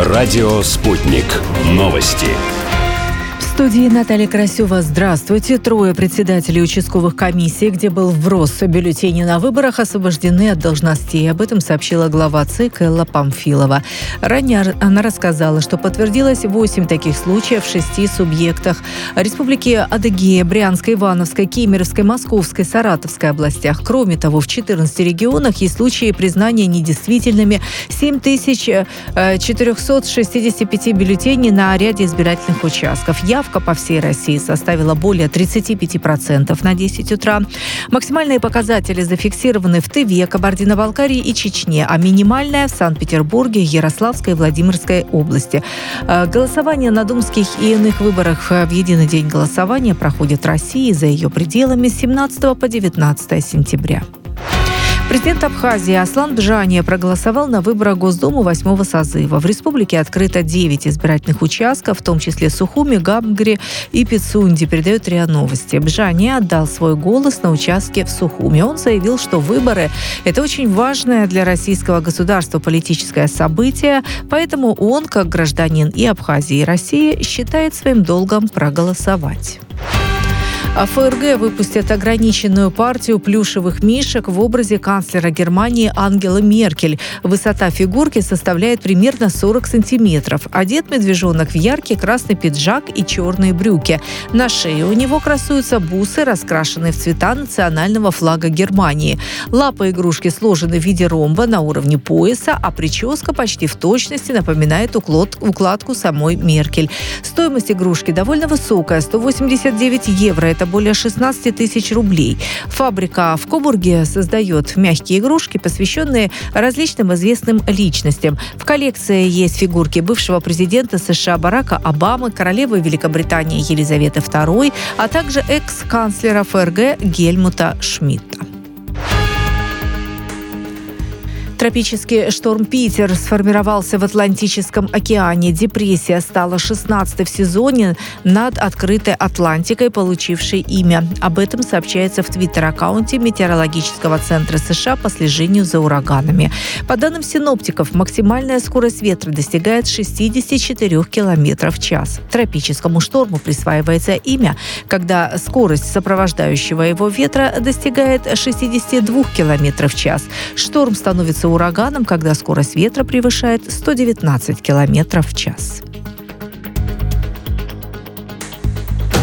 Радио «Спутник». Новости. В студии Наталья Красева. Здравствуйте. 3 председателей участковых комиссий, где был вброс бюллетеней на выборах, освобождены от должностей. Об этом сообщила глава ЦИК Элла Памфилова. Ранее она рассказала, что подтвердилось 8 таких случаев в 6 субъектах: Республики Адыгея, Брянской, Ивановской, Кемеровской, Московской, Саратовской областях. Кроме того, в 14 регионах есть случаи признания недействительными 7465 бюллетеней на ряде избирательных участков. Явка по всей России составила более 35% на 10 утра. Максимальные показатели зафиксированы в Тыве, Кабардино-Балкарии и Чечне, а минимальная в Санкт-Петербурге, Ярославской и Владимирской области. Голосование на думских и иных выборах в единый день голосования проходит в России и за ее пределами с 17 по 19 сентября. Президент Абхазии Аслан Бжания проголосовал на выборах Госдумы 8-го созыва. В республике открыто 9 избирательных участков, в том числе Сухуми, Гамгри и Пицунди, передает РИА Новости. Бжания отдал свой голос на участке в Сухуми. Он заявил, что выборы – это очень важное для российского государства политическое событие, поэтому он, как гражданин и Абхазии, и России, считает своим долгом проголосовать. А ФРГ выпустят ограниченную партию плюшевых мишек в образе канцлера Германии Ангелы Меркель. Высота фигурки составляет примерно 40 сантиметров. Одет медвежонок в яркий красный пиджак и черные брюки. На шее у него красуются бусы, раскрашенные в цвета национального флага Германии. Лапы игрушки сложены в виде ромба на уровне пояса, а прическа почти в точности напоминает укладку самой Меркель. Стоимость игрушки довольно высокая – 189 евро. Это более 16 тысяч рублей. Фабрика в Кобурге создает мягкие игрушки, посвященные различным известным личностям. В коллекции есть фигурки бывшего президента США Барака Обамы, королевы Великобритании Елизаветы II, а также экс-канцлера ФРГ Гельмута Шмидта. Тропический шторм «Питер» сформировался в Атлантическом океане. Депрессия стала 16-й в сезоне над открытой Атлантикой, получившей имя. Об этом сообщается в твиттер-аккаунте Метеорологического центра США по слежению за ураганами. По данным синоптиков, максимальная скорость ветра достигает 64 км в час. Тропическому шторму присваивается имя, когда скорость сопровождающего его ветра достигает 62 км в час. Шторм становится ураганом, когда скорость ветра превышает 119 км в час.